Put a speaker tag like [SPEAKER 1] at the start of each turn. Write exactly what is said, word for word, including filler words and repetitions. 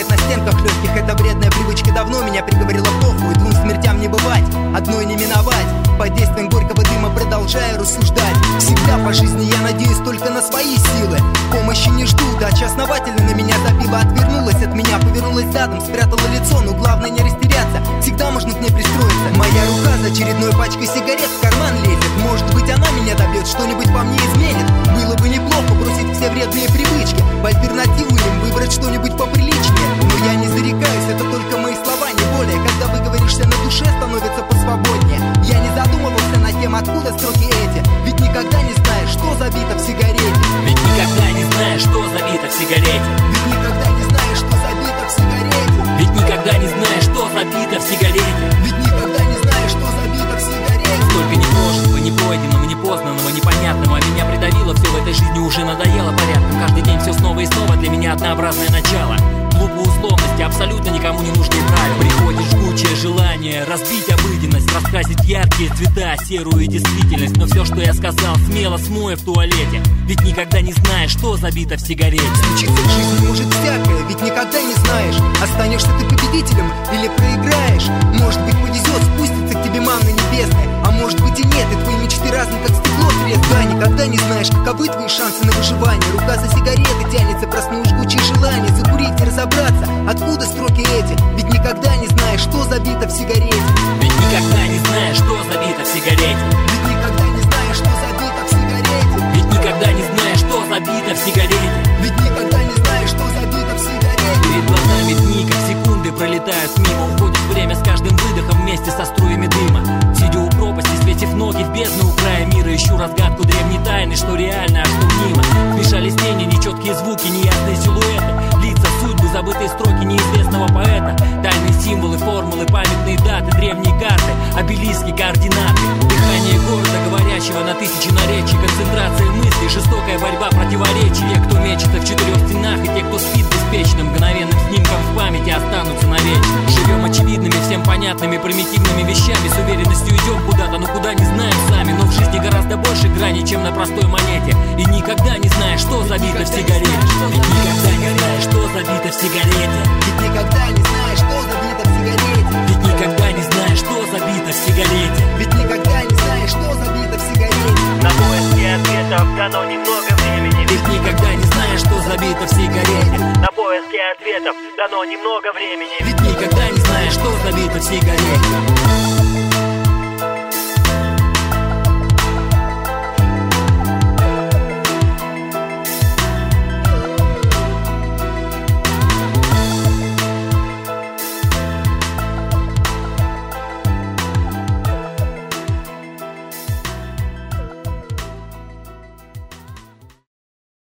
[SPEAKER 1] оставляет на стенках легких. Эта вредная привычка давно меня приговорила похуй. Двум смертям не бывать, одной не миновать. Под действием горького дыма продолжаю рассуждать. Всегда по жизни я надеюсь только на свои силы. Помощи не жду, дача основательно на меня забила. Отвернулась от меня, повернулась задом, спрятала лицо. Но главное не растеряться, всегда можно к ней пристроиться. Моя рука за очередной пачкой сигарет в карман лезет. Может быть она меня добьет, что-нибудь по мне изменит. Было бы неплохо бросить все вредные привычки, в альтернативу им выбрать что-нибудь поприличнее. Но я не зарекаюсь, это только мои слова, не более. Когда выговоришься, на душе становится посвободнее. Я не задумывался над тем, откуда строки эти. Ведь никогда не знаешь, что забито в сигарете.
[SPEAKER 2] Ведь никогда не знаешь, что забито в сигарете.
[SPEAKER 1] Ведь никогда не знаешь, что забито в сигарете.
[SPEAKER 2] Ведь никогда не знаешь, что забито в сигарете.
[SPEAKER 1] Ведь никогда не знаешь, что забито в сигарете.
[SPEAKER 2] Столько непрошенного, непройденного, непознанного, непонятного. Меня придавило все в этой жизни, уже надоело порядком. Каждый день все снова и снова, для меня однообразное начало. Глупые условности, абсолютно никому не нужные правила. Приходит жгучее желание разбить обыденность, раскрасить яркие цвета, серую действительность. Но все, что я сказал, смело смою в туалете. Ведь никогда не знаешь, что забито в сигарете.
[SPEAKER 1] Случится в жизни может всякое, ведь никогда не знаешь, останешься ты победителем или проиграешь. Может быть повезет, спустится к тебе манна небесная. А может быть и нет, и твои мечты разные, как стекло треск. Да, никогда не знаешь, каковы твои шансы на выживание. Рука за сигаретой тянется, проснулось жгучее желание закурить и разобраться, откуда строки эти. Ведь никогда не знаешь, что забито в сигарете.
[SPEAKER 2] Ведь никогда не знаешь, что забито в сигарете.
[SPEAKER 1] Ведь никогда не знаешь, что забито в сигарете.
[SPEAKER 2] Ведь никогда не знаешь, что забито в сигарете.
[SPEAKER 1] Ведь никогда не знаешь, что забито в сигарете.
[SPEAKER 2] Перед глазами дни, как секунды, пролетают мимо. Уходит время с каждым выдохом вместе со струями дыма. Сидя у пропасти, светив ноги в бездну у края мира, ищу разгадку древней тайны, что реально, а что мнимо. Смешались тени, нечеткие звуки, неясные силуэты, лица, судьбы, забытые строки неизвестного поэта. Тайные символы, формулы, памятные даты, древние карты, обелиски, координаты. Дыхание города, говорящего на тысячи наречий, концентрация мыслей, жестокая борьба противоречий. Те, кто мечется в четырех стенах, и те, кто спит беспечно, мгновенным снимком в памяти останутся навечно. Живем очевидными, всем понятными, примитивными вещами, с уверенностью идем куда-то, но куда не знаем сами. Но в жизни гораздо больше граней, чем на простой монете. И никогда не знаешь, что забито в сигарете. Ведь никогда не знаешь, что забито в сигарете.
[SPEAKER 1] Ведь никогда не знаешь, что забито в сигарете.
[SPEAKER 2] Ведь никогда не знаешь, что забито в сигарете.
[SPEAKER 1] Ведь никогда не знаешь, что забито в сигарете.
[SPEAKER 3] На поиски ответов дано немного времени.
[SPEAKER 2] Ведь никогда не знаешь, что забито в сигарете.
[SPEAKER 3] На поиски ответов дано немного времени.
[SPEAKER 2] Ведь никогда не знаешь, что забито в сигарете.